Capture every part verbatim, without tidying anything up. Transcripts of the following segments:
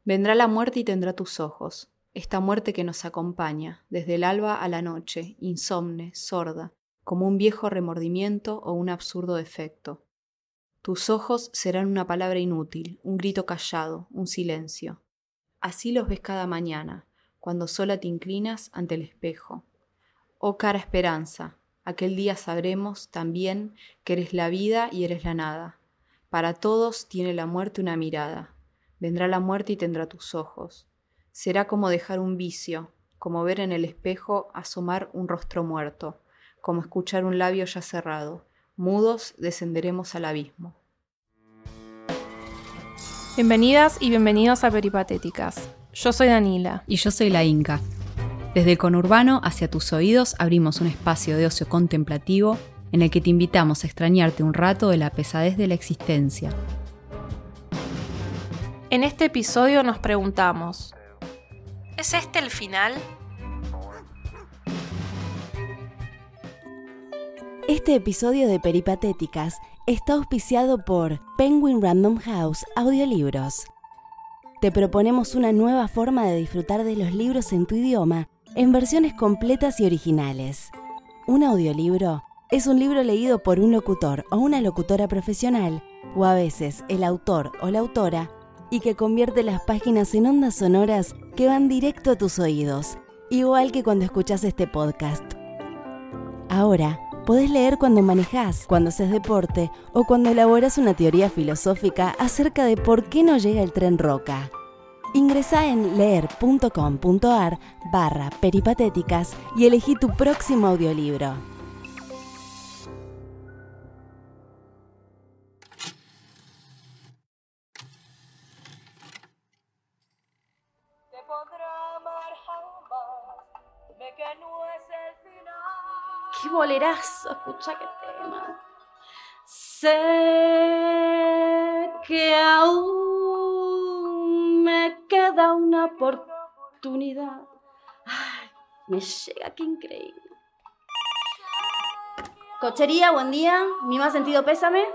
Vendrá la muerte y tendrá tus ojos, esta muerte que nos acompaña, desde el alba a la noche, insomne, sorda, como un viejo remordimiento o un absurdo defecto. Tus ojos serán una palabra inútil, un grito callado, un silencio. Así los ves cada mañana, cuando sola te inclinas ante el espejo. Oh cara esperanza, aquel día sabremos también que eres la vida y eres la nada. Para todos tiene la muerte una mirada. Vendrá la muerte y tendrá tus ojos. Será como dejar un vicio, como ver en el espejo asomar un rostro muerto, como escuchar un labio ya cerrado. Mudos descenderemos al abismo. Bienvenidas y bienvenidos a Peripatéticas. Yo soy Danila. Y yo soy la Inca. Desde el conurbano hacia tus oídos abrimos un espacio de ocio contemplativo en el que te invitamos a extrañarte un rato de la pesadez de la existencia. En este episodio nos preguntamos: ¿es este el final? Este episodio de Peripatéticas está auspiciado por Penguin Random House Audiolibros. Te proponemos una nueva forma de disfrutar de los libros en tu idioma en versiones completas y originales. Un audiolibro es un libro leído por un locutor o una locutora profesional, o a veces el autor o la autora, y que convierte las páginas en ondas sonoras que van directo a tus oídos, igual que cuando escuchas este podcast. Ahora, podés leer cuando manejás, cuando haces deporte o cuando elaborás una teoría filosófica acerca de por qué no llega el tren Roca. Ingresá en leer.com.ar barra peripatéticas y elegí tu próximo audiolibro. ¡Qué bolerazo! Escucha qué tema. Sé que aún me queda una oportunidad. Ay, me llega, qué increíble. Cochería, buen día. Mi más sentido pésame.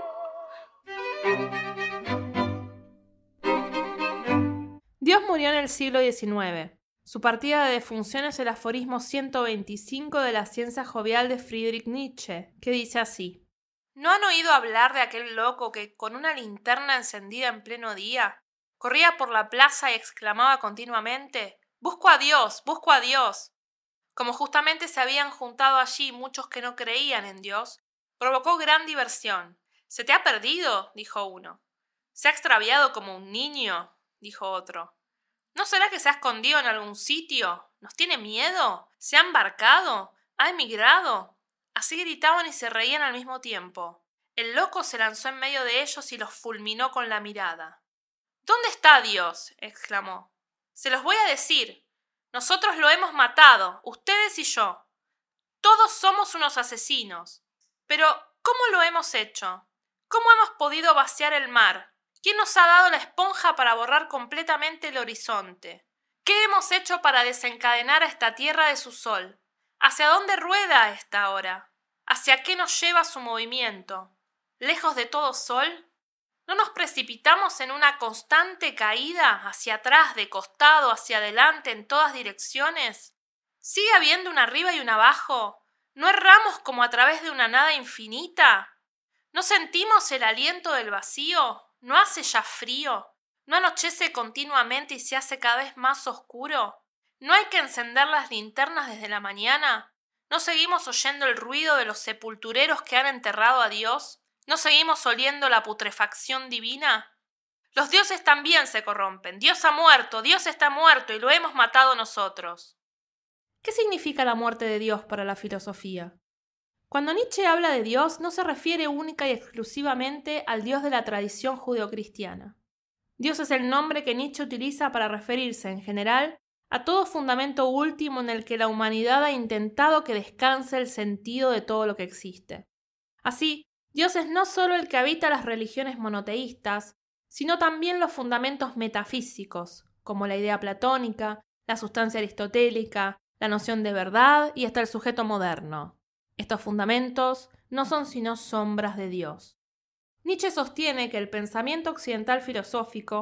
Dios murió en el siglo diecinueve. Su partida de defunción es el aforismo ciento veinticinco de la ciencia jovial de Friedrich Nietzsche, que dice así: ¿no han oído hablar de aquel loco que, con una linterna encendida en pleno día, corría por la plaza y exclamaba continuamente: «¡Busco a Dios! ¡Busco a Dios!»? Como justamente se habían juntado allí muchos que no creían en Dios, provocó gran diversión. «¿Se te ha perdido?», dijo uno. «¿Se ha extraviado como un niño?», dijo otro. ¿No será que se ha escondido en algún sitio? ¿Nos tiene miedo? ¿Se ha embarcado? ¿Ha emigrado?». Así gritaban y se reían al mismo tiempo. El loco se lanzó en medio de ellos y los fulminó con la mirada. «¿Dónde está Dios?», exclamó. «Se los voy a decir. Nosotros lo hemos matado, ustedes y yo. Todos somos unos asesinos. Pero, ¿cómo lo hemos hecho? ¿Cómo hemos podido vaciar el mar? ¿Quién nos ha dado la esponja para borrar completamente el horizonte? ¿Qué hemos hecho para desencadenar a esta tierra de su sol? ¿Hacia dónde rueda a esta hora? ¿Hacia qué nos lleva su movimiento? ¿Lejos de todo sol? ¿No nos precipitamos en una constante caída, hacia atrás, de costado, hacia adelante, en todas direcciones? ¿Sigue habiendo un arriba y un abajo? ¿No erramos como a través de una nada infinita? ¿No sentimos el aliento del vacío? ¿No hace ya frío? ¿No anochece continuamente y se hace cada vez más oscuro? ¿No hay que encender las linternas desde la mañana? ¿No seguimos oyendo el ruido de los sepultureros que han enterrado a Dios? ¿No seguimos oliendo la putrefacción divina? Los dioses también se corrompen. Dios ha muerto, Dios está muerto y lo hemos matado nosotros. ¿Qué significa la muerte de Dios para la filosofía? Cuando Nietzsche habla de Dios, no se refiere única y exclusivamente al Dios de la tradición judeocristiana. Dios es el nombre que Nietzsche utiliza para referirse, en general, a todo fundamento último en el que la humanidad ha intentado que descanse el sentido de todo lo que existe. Así, Dios es no solo el que habita las religiones monoteístas, sino también los fundamentos metafísicos, como la idea platónica, la sustancia aristotélica, la noción de verdad y hasta el sujeto moderno. Estos fundamentos no son sino sombras de Dios. Nietzsche sostiene que el pensamiento occidental filosófico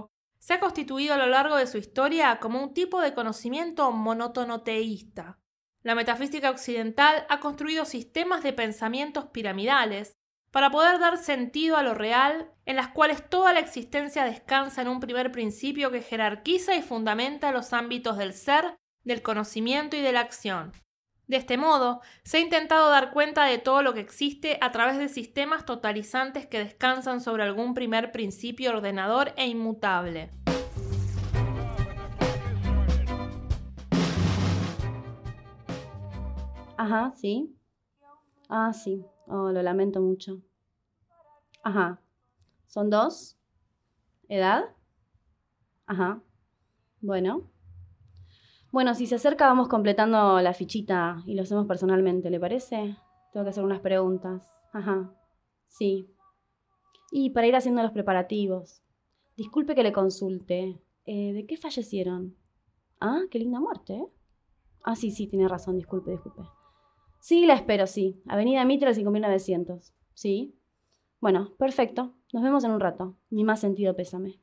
se ha constituido a lo largo de su historia como un tipo de conocimiento monótono teísta. La metafísica occidental ha construido sistemas de pensamientos piramidales para poder dar sentido a lo real, en las cuales toda la existencia descansa en un primer principio que jerarquiza y fundamenta los ámbitos del ser, del conocimiento y de la acción. De este modo, se ha intentado dar cuenta de todo lo que existe a través de sistemas totalizantes que descansan sobre algún primer principio ordenador e inmutable. Ajá, sí. Ah, sí. Oh, lo lamento mucho. Ajá. ¿Son dos? ¿Edad? Ajá. Bueno. Bueno, si se acerca vamos completando la fichita y lo hacemos personalmente, ¿le parece? Tengo que hacer unas preguntas. Ajá. Sí. Y para ir haciendo los preparativos. Disculpe que le consulte. Eh, ¿De qué fallecieron? Ah, qué linda muerte, ¿eh? Ah, sí, sí, tiene razón. Disculpe, disculpe. Sí, la espero, sí. Avenida Mitre, cinco mil novecientos. Sí. Bueno, perfecto. Nos vemos en un rato. Mi más sentido pésame.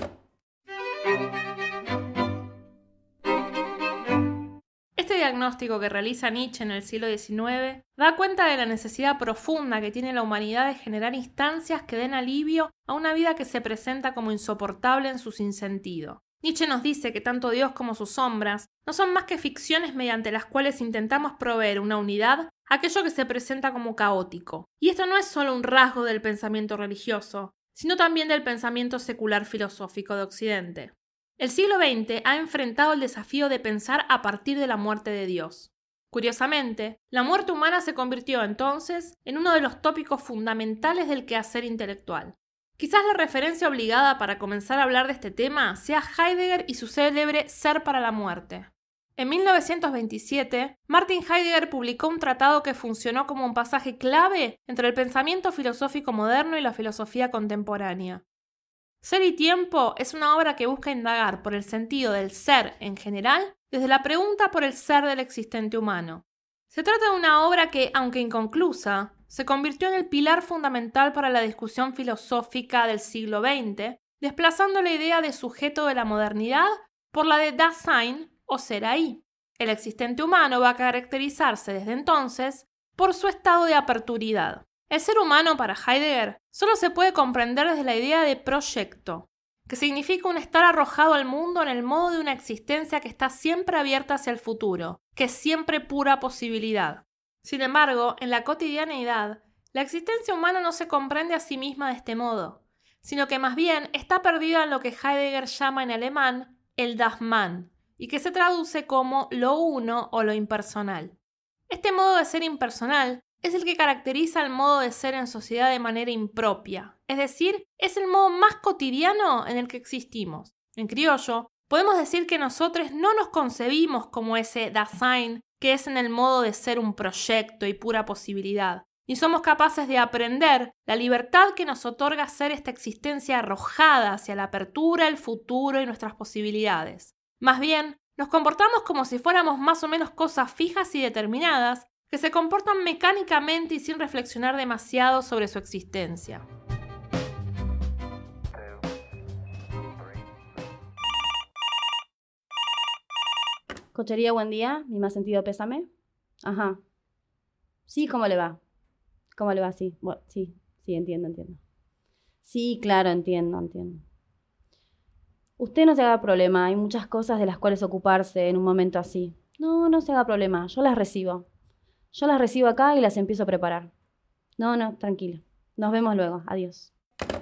Este diagnóstico que realiza Nietzsche en el siglo diecinueve da cuenta de la necesidad profunda que tiene la humanidad de generar instancias que den alivio a una vida que se presenta como insoportable en su sinsentido. Nietzsche nos dice que tanto Dios como sus sombras no son más que ficciones mediante las cuales intentamos proveer una unidad a aquello que se presenta como caótico. Y esto no es solo un rasgo del pensamiento religioso, sino también del pensamiento secular filosófico de Occidente. El siglo veinte ha enfrentado el desafío de pensar a partir de la muerte de Dios. Curiosamente, la muerte humana se convirtió entonces en uno de los tópicos fundamentales del quehacer intelectual. Quizás la referencia obligada para comenzar a hablar de este tema sea Heidegger y su célebre Ser para la muerte. En mil novecientos veintisiete, Martin Heidegger publicó un tratado que funcionó como un pasaje clave entre el pensamiento filosófico moderno y la filosofía contemporánea. Ser y tiempo es una obra que busca indagar por el sentido del ser en general desde la pregunta por el ser del existente humano. Se trata de una obra que, aunque inconclusa, se convirtió en el pilar fundamental para la discusión filosófica del siglo veinte, desplazando la idea de sujeto de la modernidad por la de Dasein o ser ahí. El existente humano va a caracterizarse desde entonces por su estado de aperturidad. El ser humano, para Heidegger, solo se puede comprender desde la idea de proyecto, que significa un estar arrojado al mundo en el modo de una existencia que está siempre abierta hacia el futuro, que es siempre pura posibilidad. Sin embargo, en la cotidianeidad, la existencia humana no se comprende a sí misma de este modo, sino que más bien está perdida en lo que Heidegger llama en alemán el Das Man, y que se traduce como lo uno o lo impersonal. Este modo de ser impersonal es el que caracteriza el modo de ser en sociedad de manera impropia, es decir, es el modo más cotidiano en el que existimos. En criollo, podemos decir que nosotros no nos concebimos como ese Dasein que es en el modo de ser un proyecto y pura posibilidad, ni somos capaces de aprender la libertad que nos otorga ser esta existencia arrojada hacia la apertura, el futuro y nuestras posibilidades. Más bien, nos comportamos como si fuéramos más o menos cosas fijas y determinadas, que se comportan mecánicamente y sin reflexionar demasiado sobre su existencia. Cochería, buen día. Mi más sentido pésame. Ajá. Sí, ¿cómo le va? ¿Cómo le va? Sí, bueno, sí, sí, entiendo, entiendo. Sí, claro, entiendo, entiendo. Usted no se haga problema. Hay muchas cosas de las cuales ocuparse en un momento así. No, no se haga problema. Yo las recibo. Yo las recibo acá y las empiezo a preparar. No, no, tranquilo. Nos vemos luego. Adiós.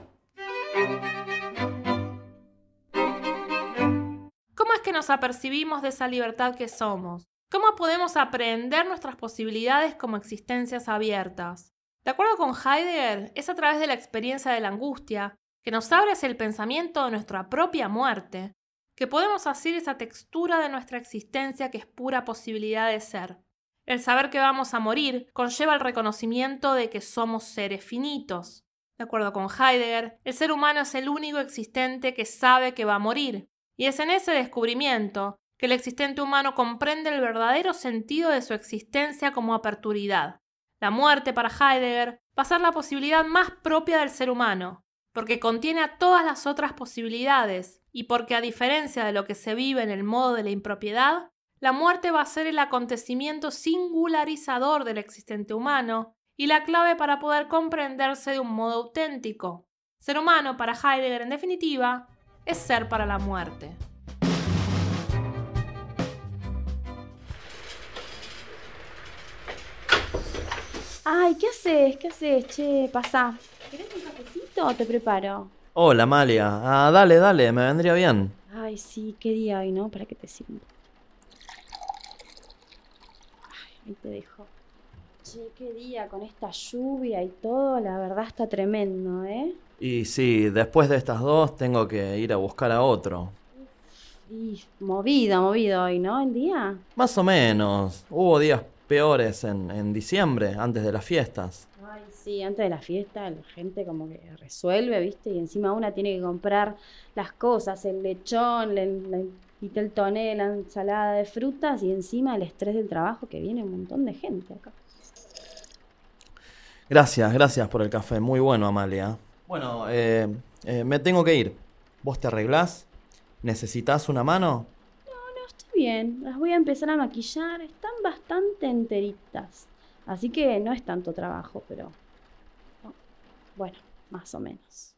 ¿Cómo es que nos apercibimos de esa libertad que somos? ¿Cómo podemos aprehender nuestras posibilidades como existencias abiertas? De acuerdo con Heidegger, es a través de la experiencia de la angustia, que nos abre hacia el pensamiento de nuestra propia muerte, que podemos hacer esa textura de nuestra existencia que es pura posibilidad de ser. El saber que vamos a morir conlleva el reconocimiento de que somos seres finitos. De acuerdo con Heidegger, el ser humano es el único existente que sabe que va a morir, y es en ese descubrimiento que el existente humano comprende el verdadero sentido de su existencia como aperturidad. La muerte, para Heidegger, va a ser la posibilidad más propia del ser humano, porque contiene a todas las otras posibilidades, y porque a diferencia de lo que se vive en el modo de la impropiedad, la muerte va a ser el acontecimiento singularizador del existente humano y la clave para poder comprenderse de un modo auténtico. Ser humano, para Heidegger, en definitiva, es ser para la muerte. Ay, ¿qué haces? ¿Qué haces? Che, pasá. ¿Querés un cafecito o te preparo? Hola, Amalia. Ah, dale, dale, me vendría bien. Ay, sí, qué día hoy, ¿no? Para que te sirva. Ay, ahí te dejo. Che, qué día con esta lluvia y todo, la verdad está tremendo, ¿eh? Y sí, después de estas dos tengo que ir a buscar a otro. Y movido, movido hoy, ¿no? ¿El día? Más o menos. Hubo días peores en, en diciembre, antes de las fiestas. Ay, sí, antes de la fiesta la gente como que resuelve, ¿viste? Y encima una tiene que comprar las cosas, el lechón, el, el vitel toné, la ensalada de frutas y encima el estrés del trabajo que viene un montón de gente acá. Gracias, gracias por el café. Muy bueno, Amalia. Bueno, eh, eh, me tengo que ir. ¿Vos te arreglás? ¿Necesitas una mano? No, estoy bien. Las voy a empezar a maquillar. Están bastante enteritas. Así que no es tanto trabajo, pero... no. Bueno, más o menos.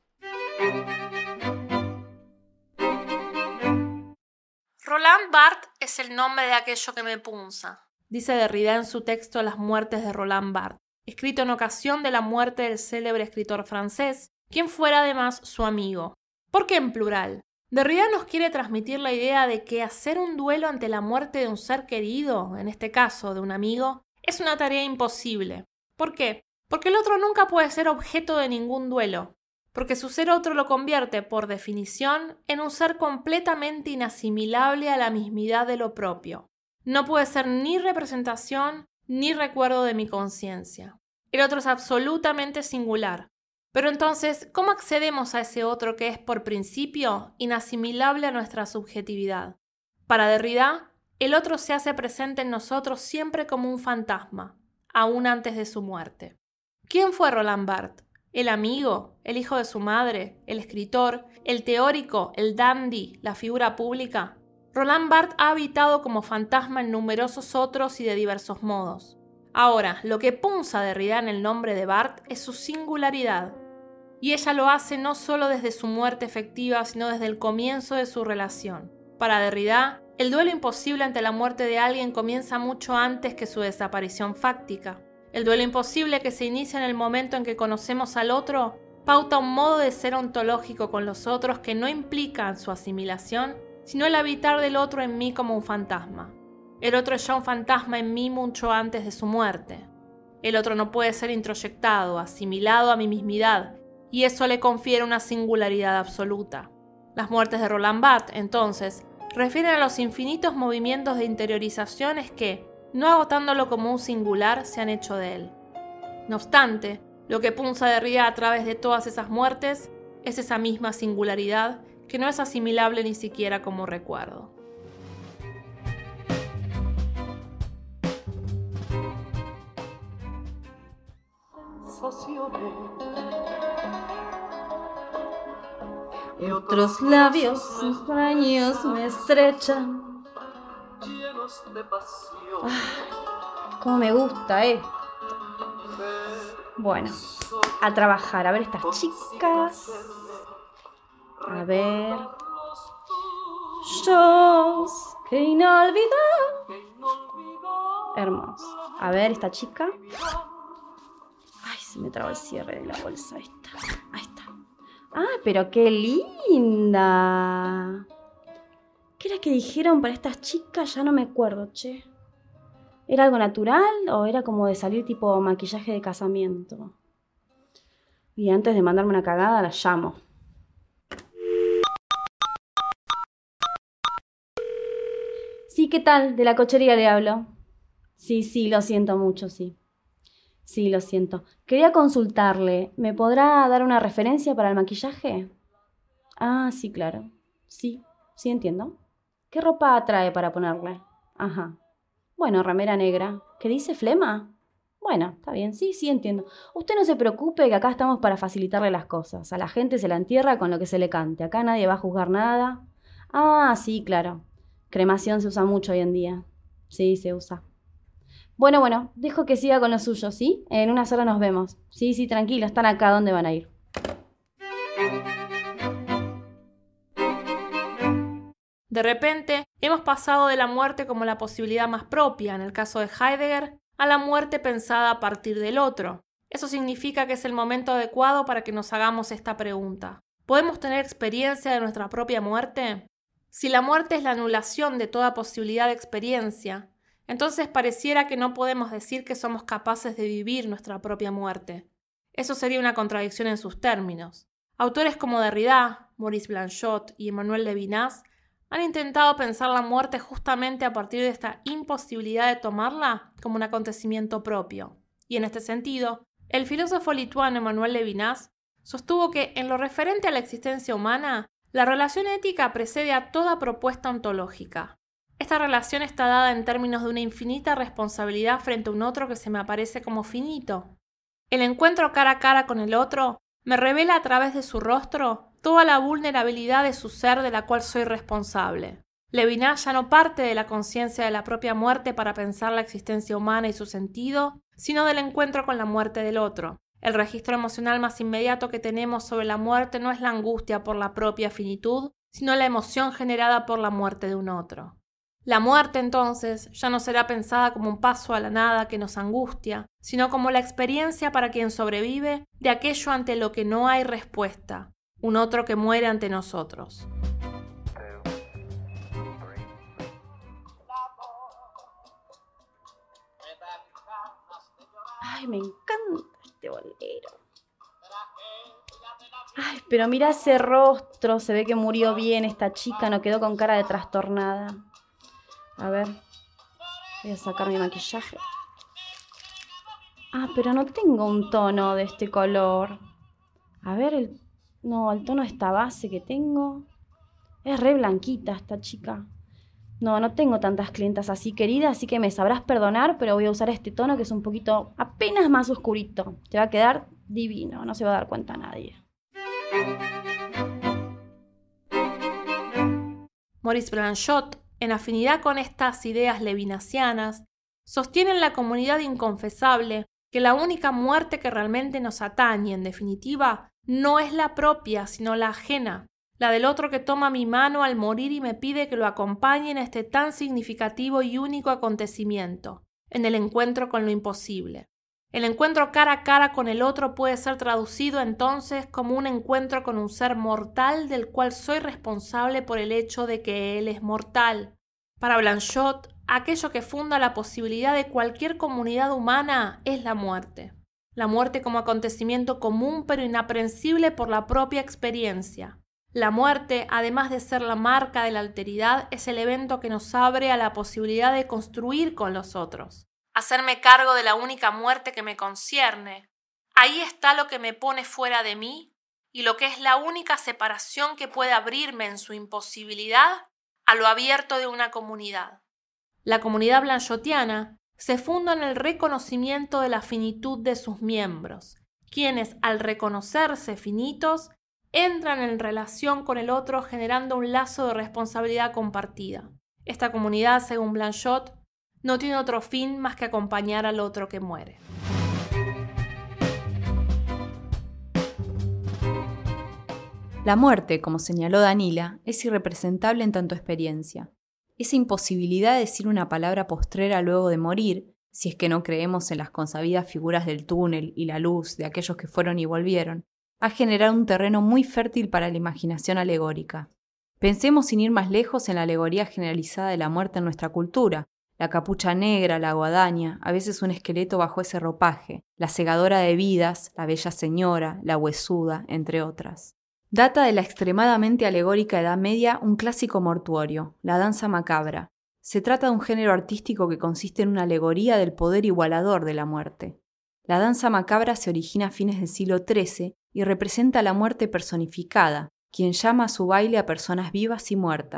Roland Barthes es el nombre de aquello que me punza, dice Derrida en su texto Las muertes de Roland Barthes, escrito en ocasión de la muerte del célebre escritor francés, quien fuera además su amigo. ¿Por qué en plural? Derrida nos quiere transmitir la idea de que hacer un duelo ante la muerte de un ser querido, en este caso de un amigo, es una tarea imposible. ¿Por qué? Porque el otro nunca puede ser objeto de ningún duelo, porque su ser otro lo convierte, por definición, en un ser completamente inasimilable a la mismidad de lo propio. No puede ser ni representación ni recuerdo de mi conciencia. El otro es absolutamente singular. Pero entonces, ¿cómo accedemos a ese otro que es, por principio, inasimilable a nuestra subjetividad? Para Derrida, el otro se hace presente en nosotros siempre como un fantasma, aún antes de su muerte. ¿Quién fue Roland Barthes? ¿El amigo? ¿El hijo de su madre? ¿El escritor? ¿El teórico? ¿El dandy? ¿La figura pública? Roland Barthes ha habitado como fantasma en numerosos otros y de diversos modos. Ahora, lo que punza a Derrida en el nombre de Barthes es su singularidad. Y ella lo hace no solo desde su muerte efectiva, sino desde el comienzo de su relación. Para Derrida, el duelo imposible ante la muerte de alguien comienza mucho antes que su desaparición fáctica. El duelo imposible que se inicia en el momento en que conocemos al otro pauta un modo de ser ontológico con los otros que no implican su asimilación, sino el habitar del otro en mí como un fantasma. El otro es ya un fantasma en mí mucho antes de su muerte. El otro no puede ser introyectado, asimilado a mi mismidad, y eso le confiere una singularidad absoluta. Las muertes de Roland Barthes, entonces, refieren a los infinitos movimientos de interiorizaciones que, no agotándolo como un singular, se han hecho de él. No obstante, lo que punza Derrida a través de todas esas muertes es esa misma singularidad que no es asimilable ni siquiera como recuerdo. Otros labios extraños me estrechan. Ah, cómo me gusta esto. Bueno, a trabajar, a ver estas chicas. A ver. Shows que inolvidable. Hermoso. A ver esta chica. Ay, se me trabó el cierre de la bolsa esta. Ahí está. Ah, pero qué linda. ¿Qué era que dijeron para estas chicas? Ya no me acuerdo, che. ¿Era algo natural o era como de salir tipo maquillaje de casamiento? Y antes de mandarme una cagada, la llamo. Sí, ¿qué tal? De la cochería le hablo. Sí, sí, lo siento mucho, sí. Sí, lo siento. Quería consultarle. ¿Me podrá dar una referencia para el maquillaje? Ah, sí, claro. Sí, sí entiendo. ¿Qué ropa trae para ponerle? Ajá. Bueno, remera negra. ¿Qué dice flema? Bueno, está bien, sí, sí entiendo. Usted no se preocupe que acá estamos para facilitarle las cosas. A la gente se la entierra con lo que se le cante. Acá nadie va a juzgar nada. Ah, sí, claro. Cremación se usa mucho hoy en día. Sí, se usa. Bueno, bueno, dejo que siga con lo suyo, ¿sí? En una sola nos vemos. Sí, sí, tranquilo, están acá, ¿dónde van a ir? De repente, hemos pasado de la muerte como la posibilidad más propia, en el caso de Heidegger, a la muerte pensada a partir del otro. Eso significa que es el momento adecuado para que nos hagamos esta pregunta. ¿Podemos tener experiencia de nuestra propia muerte? Si la muerte es la anulación de toda posibilidad de experiencia, entonces pareciera que no podemos decir que somos capaces de vivir nuestra propia muerte. Eso sería una contradicción en sus términos. Autores como Derrida, Maurice Blanchot y Emmanuel Levinas han intentado pensar la muerte justamente a partir de esta imposibilidad de tomarla como un acontecimiento propio. Y en este sentido, el filósofo lituano Emmanuel Levinas sostuvo que, en lo referente a la existencia humana, la relación ética precede a toda propuesta ontológica. Esta relación está dada en términos de una infinita responsabilidad frente a un otro que se me aparece como finito. El encuentro cara a cara con el otro me revela a través de su rostro toda la vulnerabilidad de su ser de la cual soy responsable. Levinas ya no parte de la conciencia de la propia muerte para pensar la existencia humana y su sentido, sino del encuentro con la muerte del otro. El registro emocional más inmediato que tenemos sobre la muerte no es la angustia por la propia finitud, sino la emoción generada por la muerte de un otro. La muerte, entonces, ya no será pensada como un paso a la nada que nos angustia, sino como la experiencia para quien sobrevive de aquello ante lo que no hay respuesta, un otro que muere ante nosotros. Ay, me encanta este bolero. Ay, pero mira ese rostro, se ve que murió bien esta chica, no quedó con cara de trastornada. A ver, voy a sacar mi maquillaje. Ah, pero no tengo un tono de este color. A ver, el... no, el tono de esta base que tengo. Es re blanquita esta chica. No, no tengo tantas clientas así, querida, así que me sabrás perdonar, pero voy a usar este tono que es un poquito apenas más oscurito. Te va a quedar divino, no se va a dar cuenta nadie. Maurice Blanchot, en afinidad con estas ideas levinasianas, sostiene en la comunidad inconfesable que la única muerte que realmente nos atañe, en definitiva, no es la propia, sino la ajena, la del otro que toma mi mano al morir y me pide que lo acompañe en este tan significativo y único acontecimiento, en el encuentro con lo imposible. El encuentro cara a cara con el otro puede ser traducido entonces como un encuentro con un ser mortal del cual soy responsable por el hecho de que él es mortal. Para Blanchot, aquello que funda la posibilidad de cualquier comunidad humana es la muerte. La muerte como acontecimiento común pero inaprensible por la propia experiencia. La muerte, además de ser la marca de la alteridad, es el evento que nos abre a la posibilidad de construir con los otros. Hacerme cargo de la única muerte que me concierne. Ahí está lo que me pone fuera de mí y lo que es la única separación que puede abrirme en su imposibilidad a lo abierto de una comunidad. La comunidad blanchotiana se funda en el reconocimiento de la finitud de sus miembros, quienes, al reconocerse finitos, entran en relación con el otro generando un lazo de responsabilidad compartida. Esta comunidad, según Blanchot, no tiene otro fin más que acompañar al otro que muere. La muerte, como señaló Danila, es irrepresentable en tanto experiencia. Esa imposibilidad de decir una palabra postrera luego de morir, si es que no creemos en las consabidas figuras del túnel y la luz de aquellos que fueron y volvieron, ha generado un terreno muy fértil para la imaginación alegórica. Pensemos sin ir más lejos en la alegoría generalizada de la muerte en nuestra cultura, la capucha negra, la guadaña, a veces un esqueleto bajo ese ropaje, la segadora de vidas, la bella señora, la huesuda, entre otras. Data de la extremadamente alegórica Edad Media un clásico mortuorio, la danza macabra. Se trata de un género artístico que consiste en una alegoría del poder igualador de la muerte. La danza macabra se origina a fines del siglo trece y representa a la muerte personificada, quien llama a su baile a personas vivas y muertas,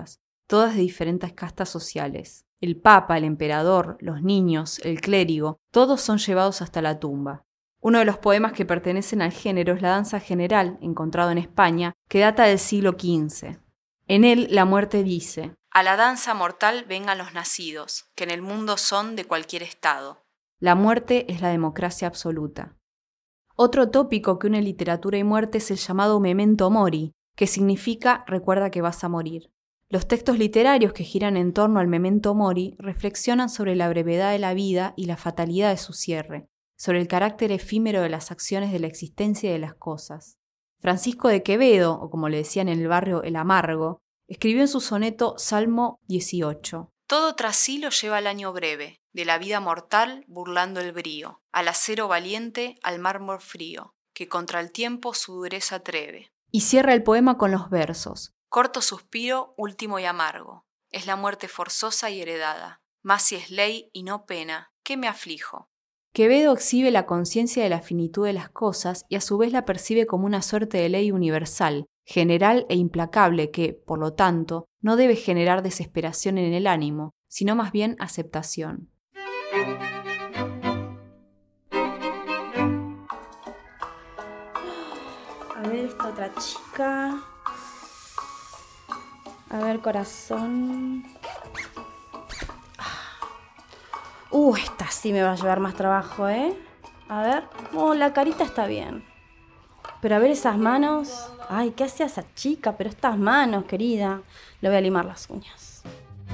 todas de diferentes castas sociales. El papa, el emperador, los niños, el clérigo, todos son llevados hasta la tumba. Uno de los poemas que pertenecen al género es La danza general, encontrado en España, que data del siglo quince. En él la muerte dice: «A la danza mortal vengan los nacidos, que en el mundo son de cualquier estado». La muerte es la democracia absoluta. Otro tópico que une literatura y muerte es el llamado memento mori, que significa recuerda que vas a morir. Los textos literarios que giran en torno al memento mori reflexionan sobre la brevedad de la vida y la fatalidad de su cierre, sobre el carácter efímero de las acciones de la existencia y de las cosas. Francisco de Quevedo, o como le decían en el barrio El Amargo, escribió en su soneto Salmo dieciocho: «Todo trasilo lleva el año breve, de la vida mortal burlando el brío, al acero valiente, al mármol frío, que contra el tiempo su dureza atreve». Y cierra el poema con los versos: «Corto suspiro, último y amargo, es la muerte forzosa y heredada, mas si es ley y no pena, ¿qué me aflijo?». Quevedo exhibe la conciencia de la finitud de las cosas y a su vez la percibe como una suerte de ley universal, general e implacable que, por lo tanto, no debe generar desesperación en el ánimo, sino más bien aceptación. A ver, esta otra chica. A ver, corazón. Uh, esta sí me va a llevar más trabajo, ¿eh? A ver. Oh, la carita está bien. Pero a ver esas manos. Ay, ¿qué hacía esa chica? Pero estas manos, querida. Le voy a limar las uñas.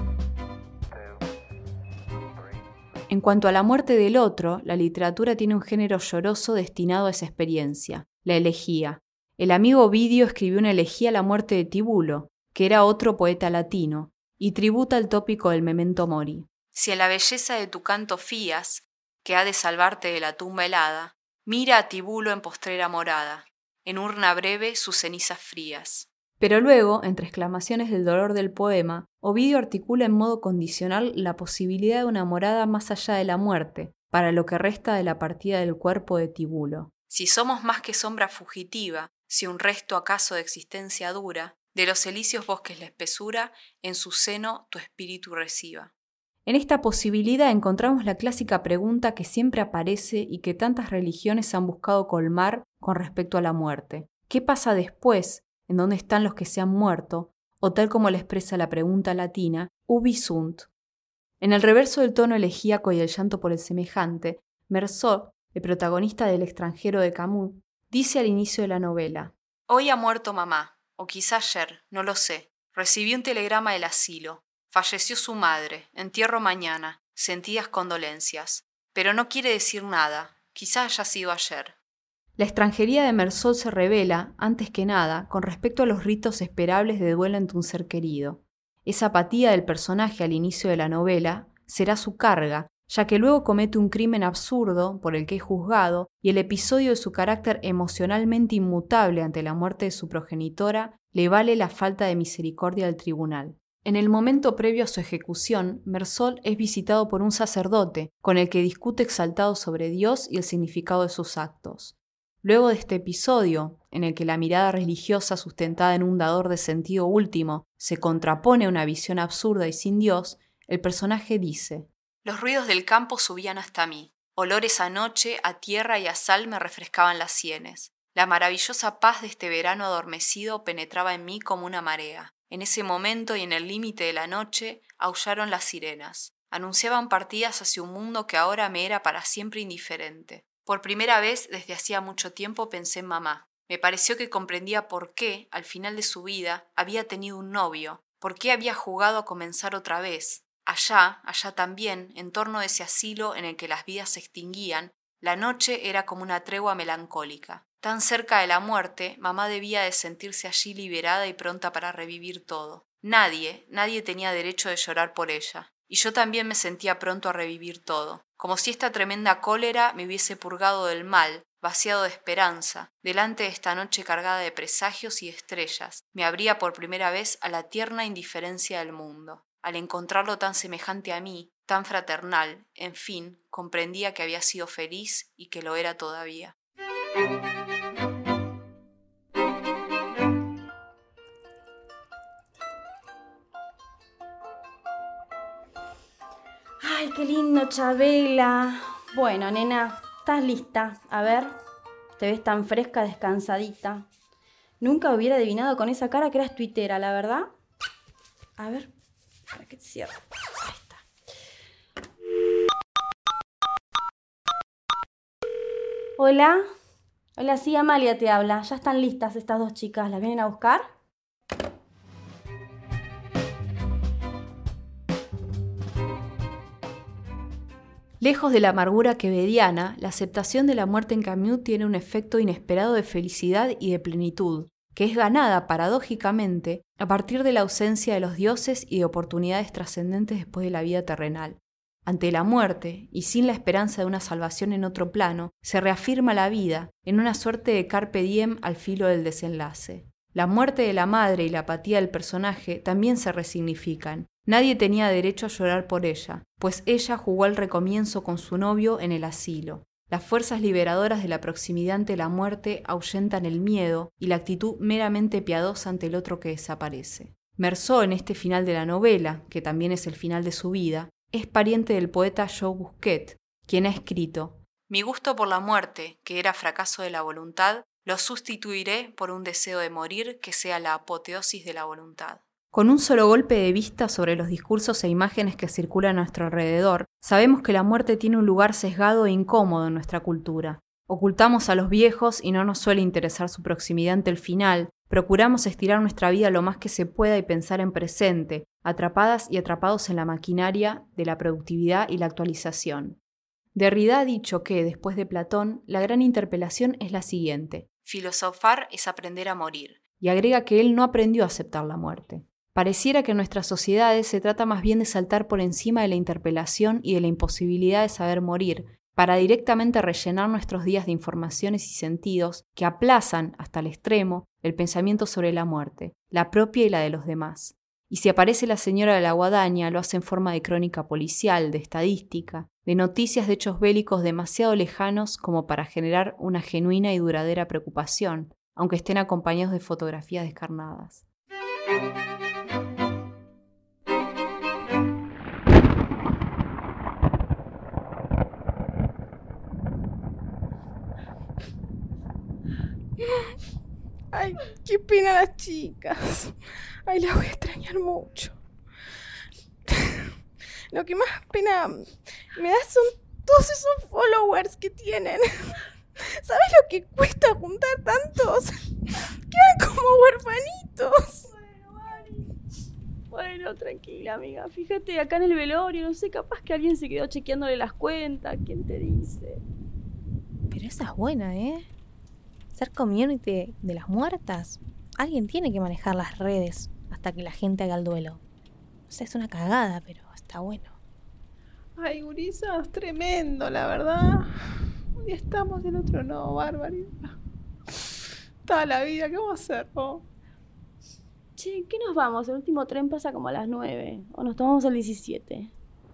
En cuanto a la muerte del otro, la literatura tiene un género lloroso destinado a esa experiencia, la elegía. El amigo Ovidio escribió una elegía a la muerte de Tibulo, que era otro poeta latino, y tributa el tópico del memento mori. Si en la belleza de tu canto fías, que ha de salvarte de la tumba helada, mira a Tibulo en postrera morada, en urna breve sus cenizas frías. Pero luego, entre exclamaciones del dolor del poema, Ovidio articula en modo condicional la posibilidad de una morada más allá de la muerte, para lo que resta de la partida del cuerpo de Tibulo. Si somos más que sombra fugitiva, si un resto acaso de existencia dura, de los elíseos bosques la espesura, en su seno tu espíritu reciba. En esta posibilidad encontramos la clásica pregunta que siempre aparece y que tantas religiones han buscado colmar con respecto a la muerte. ¿Qué pasa después? ¿En dónde están los que se han muerto? O tal como le expresa la pregunta latina, ubi sunt. En el reverso del tono elegíaco y el llanto por el semejante, Meursault, el protagonista del extranjero de Camus, dice al inicio de la novela: «Hoy ha muerto mamá, o quizá ayer, no lo sé. Recibí un telegrama del asilo. Falleció su madre, entierro mañana, sentidas condolencias. Pero no quiere decir nada, quizá haya sido ayer». La extranjería de Meursault se revela, antes que nada, con respecto a los ritos esperables de duelo ante un ser querido. Esa apatía del personaje al inicio de la novela será su carga, ya que luego comete un crimen absurdo por el que es juzgado, y el episodio de su carácter emocionalmente inmutable ante la muerte de su progenitora le vale la falta de misericordia del tribunal. En el momento previo a su ejecución, Meursault es visitado por un sacerdote, con el que discute exaltado sobre Dios y el significado de sus actos. Luego de este episodio, en el que la mirada religiosa sustentada en un dador de sentido último se contrapone a una visión absurda y sin Dios, el personaje dice: «Los ruidos del campo subían hasta mí. Olores a noche, a tierra y a sal me refrescaban las sienes. La maravillosa paz de este verano adormecido penetraba en mí como una marea. En ese momento y en el límite de la noche aullaron las sirenas. Anunciaban partidas hacia un mundo que ahora me era para siempre indiferente. Por primera vez desde hacía mucho tiempo pensé en mamá. Me pareció que comprendía por qué, al final de su vida, había tenido un novio, por qué había jugado a comenzar otra vez. Allá, allá también, en torno de ese asilo en el que las vidas se extinguían, la noche era como una tregua melancólica. Tan cerca de la muerte, mamá debía de sentirse allí liberada y pronta para revivir todo. Nadie, nadie tenía derecho de llorar por ella. Y yo también me sentía pronto a revivir todo, como si esta tremenda cólera me hubiese purgado del mal, vaciado de esperanza, delante de esta noche cargada de presagios y estrellas, me abría por primera vez a la tierna indiferencia del mundo. Al encontrarlo tan semejante a mí, tan fraternal, en fin, comprendía que había sido feliz y que lo era todavía». Ay, qué lindo, Chabela. Bueno, nena, ¿estás lista? A ver, te ves tan fresca, descansadita. Nunca hubiera adivinado con esa cara que eras tuitera, la verdad. A ver, para que te cierre. Ahí está. Hola. Hola, sí, Amalia te habla. Ya están listas estas dos chicas. ¿Las vienen a buscar? Lejos de la amargura quevediana, la aceptación de la muerte en Camus tiene un efecto inesperado de felicidad y de plenitud, que es ganada, paradójicamente, a partir de la ausencia de los dioses y de oportunidades trascendentes después de la vida terrenal. Ante la muerte, y sin la esperanza de una salvación en otro plano, se reafirma la vida, en una suerte de carpe diem al filo del desenlace. La muerte de la madre y la apatía del personaje también se resignifican. Nadie tenía derecho a llorar por ella, pues ella jugó al recomienzo con su novio en el asilo. Las fuerzas liberadoras de la proximidad ante la muerte ahuyentan el miedo y la actitud meramente piadosa ante el otro que desaparece. Meursault, en este final de la novela, que también es el final de su vida, es pariente del poeta Joe Busquet, quien ha escrito: «Mi gusto por la muerte, que era fracaso de la voluntad, lo sustituiré por un deseo de morir que sea la apoteosis de la voluntad». Con un solo golpe de vista sobre los discursos e imágenes que circulan a nuestro alrededor, sabemos que la muerte tiene un lugar sesgado e incómodo en nuestra cultura. Ocultamos a los viejos y no nos suele interesar su proximidad ante el final. Procuramos estirar nuestra vida lo más que se pueda y pensar en presente, atrapadas y atrapados en la maquinaria de la productividad y la actualización. Derrida ha dicho que, después de Platón, la gran interpelación es la siguiente: filosofar es aprender a morir, y agrega que él no aprendió a aceptar la muerte. Pareciera que en nuestras sociedades se trata más bien de saltar por encima de la interpelación y de la imposibilidad de saber morir, para directamente rellenar nuestros días de informaciones y sentidos que aplazan hasta el extremo el pensamiento sobre la muerte, la propia y la de los demás. Y si aparece la señora de la guadaña, lo hace en forma de crónica policial, de estadística, de noticias de hechos bélicos demasiado lejanos como para generar una genuina y duradera preocupación, aunque estén acompañados de fotografías descarnadas. Ay, qué pena las chicas. Ay, las voy a extrañar mucho. Lo que más pena me da son todos esos followers que tienen. ¿Sabes lo que cuesta juntar tantos? Quedan como huerfanitos. Bueno, Mari. Bueno, tranquila, amiga. Fíjate, acá en el velorio, no sé, capaz que alguien se quedó chequeándole las cuentas. ¿Quién te dice? Pero esa es buena, ¿eh? Ser community de las muertas. Alguien tiene que manejar las redes hasta que la gente haga el duelo. O sea, es una cagada, pero está bueno. Ay, gurisas, tremendo, la verdad. Un día estamos, el otro no, barbaridad. Toda la vida, ¿qué vamos a hacer? Oh. Che, ¿qué nos vamos? El último tren pasa como a las nueve. O nos tomamos el diecisiete.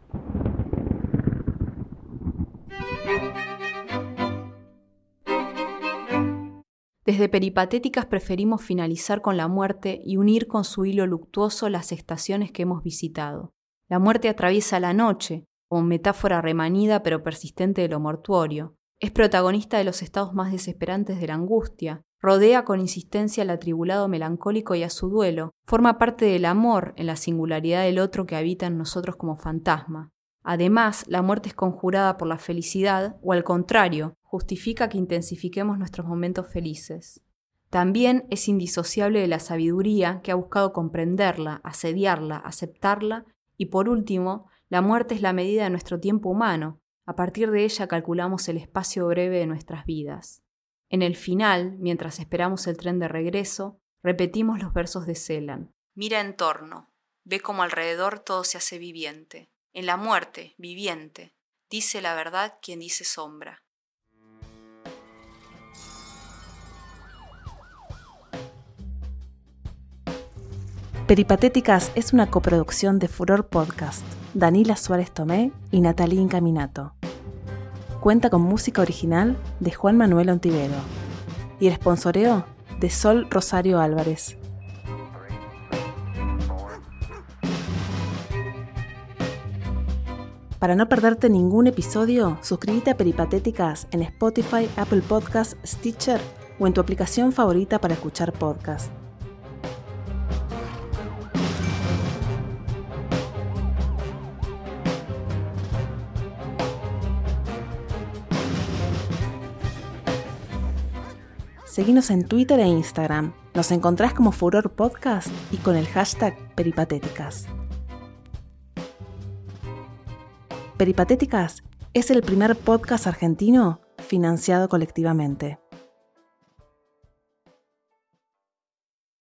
Desde Peripatéticas preferimos finalizar con la muerte y unir con su hilo luctuoso las estaciones que hemos visitado. La muerte atraviesa la noche, como metáfora remanida pero persistente de lo mortuorio. Es protagonista de los estados más desesperantes de la angustia. Rodea con insistencia al atribulado melancólico y a su duelo. Forma parte del amor en la singularidad del otro que habita en nosotros como fantasma. Además, la muerte es conjurada por la felicidad, o al contrario, justifica que intensifiquemos nuestros momentos felices. También es indisociable de la sabiduría que ha buscado comprenderla, asediarla, aceptarla, y por último, la muerte es la medida de nuestro tiempo humano. A partir de ella calculamos el espacio breve de nuestras vidas. En el final, mientras esperamos el tren de regreso, repetimos los versos de Celan. Mira en torno, ve cómo alrededor todo se hace viviente. En la muerte, viviente, dice la verdad quien dice sombra. Peripatéticas es una coproducción de Furor Podcast, Danila Suárez Tomé y Natalie Incaminato. Cuenta con música original de Juan Manuel Ontivedo y el sponsoreo de Sol Rosario Álvarez. Para no perderte ningún episodio, suscríbete a Peripatéticas en Spotify, Apple Podcasts, Stitcher o en tu aplicación favorita para escuchar podcasts. Seguinos en Twitter e Instagram. Nos encontrás como Furor Podcast y con el hashtag Peripatéticas. Peripatéticas es el primer podcast argentino financiado colectivamente.